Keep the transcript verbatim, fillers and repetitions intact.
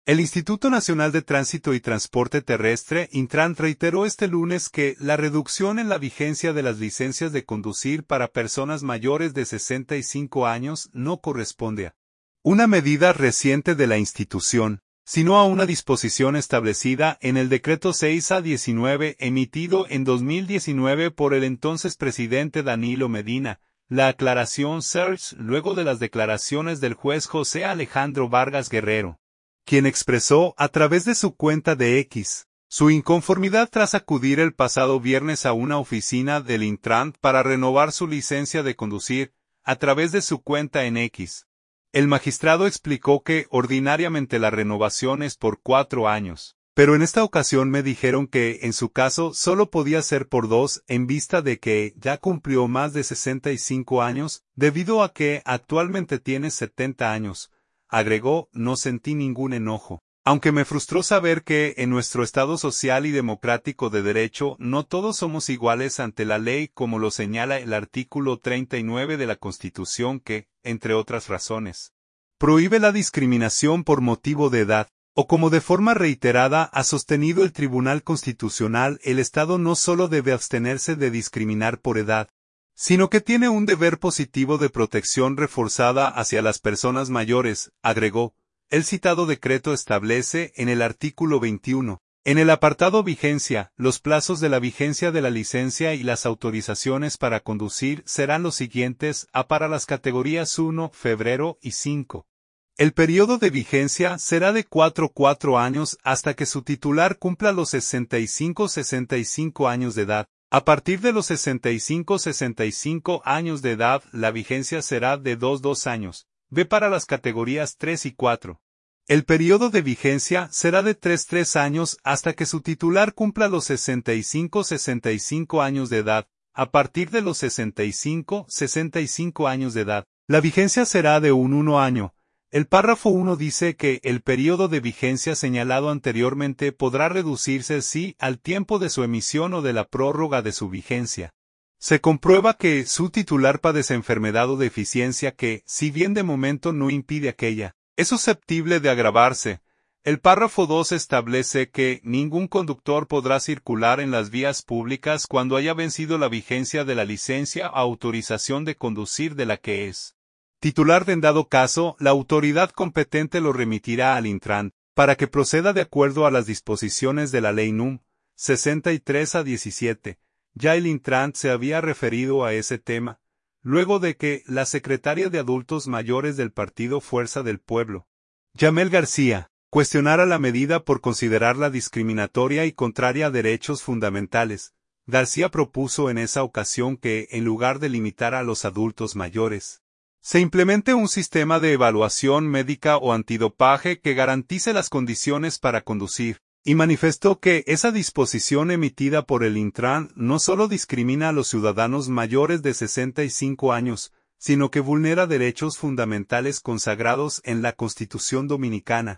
El Instituto Nacional de Tránsito y Transporte Terrestre, Intran, reiteró este lunes que la reducción en la vigencia de las licencias de conducir para personas mayores de sesenta y cinco años no corresponde a una medida reciente de la institución, sino a una disposición establecida en el Decreto seis A diecinueve emitido en dos mil diecinueve por el entonces presidente Danilo Medina. La aclaración surge luego de las declaraciones del juez José Alejandro Vargas Guerrero, quien expresó a través de su cuenta de X su inconformidad tras acudir el pasado viernes a una oficina del Intran para renovar su licencia de conducir, a través de su cuenta en X. El magistrado explicó que ordinariamente la renovación es por cuatro años, pero en esta ocasión me dijeron que en su caso solo podía ser por dos en vista de que ya cumplió más de sesenta y cinco años, debido a que actualmente tiene setenta años. Agregó, no sentí ningún enojo, aunque me frustró saber que en nuestro Estado social y democrático de derecho no todos somos iguales ante la ley como lo señala el artículo treinta y nueve de la Constitución que, entre otras razones, prohíbe la discriminación por motivo de edad, o como de forma reiterada ha sostenido el Tribunal Constitucional, el Estado no solo debe abstenerse de discriminar por edad, sino que tiene un deber positivo de protección reforzada hacia las personas mayores, agregó. El citado decreto establece en el artículo veintiuno, en el apartado vigencia, los plazos de la vigencia de la licencia y las autorizaciones para conducir serán los siguientes a para las categorías uno, febrero y cinco. El periodo de vigencia será de cuatro a cuatro años hasta que su titular cumpla los sesenta y cinco a sesenta y cinco años de edad. A partir de los sesenta y cinco a sesenta y cinco años de edad, la vigencia será de dos a dos años. Ve para las categorías tres y cuatro. El periodo de vigencia será de tres a tres años hasta que su titular cumpla los sesenta y cinco a sesenta y cinco años de edad. A partir de los sesenta y cinco a sesenta y cinco años de edad, la vigencia será de un un año. El párrafo uno dice que el periodo de vigencia señalado anteriormente podrá reducirse si, al tiempo de su emisión o de la prórroga de su vigencia, se comprueba que su titular padece enfermedad o deficiencia que, si bien de momento no impide aquella, es susceptible de agravarse. El párrafo dos establece que ningún conductor podrá circular en las vías públicas cuando haya vencido la vigencia de la licencia o autorización de conducir de la que es titular. De en dado caso, la autoridad competente lo remitirá al Intran, para que proceda de acuerdo a las disposiciones de la Ley número sesenta y tres A diecisiete. Ya el Intran se había referido a ese tema, luego de que la secretaria de Adultos Mayores del Partido Fuerza del Pueblo, Yamel García, cuestionara la medida por considerarla discriminatoria y contraria a derechos fundamentales. García propuso en esa ocasión que, en lugar de limitar a los adultos mayores, se implemente un sistema de evaluación médica o antidopaje que garantice las condiciones para conducir, y manifestó que esa disposición emitida por el Intran no solo discrimina a los ciudadanos mayores de sesenta y cinco años, sino que vulnera derechos fundamentales consagrados en la Constitución Dominicana.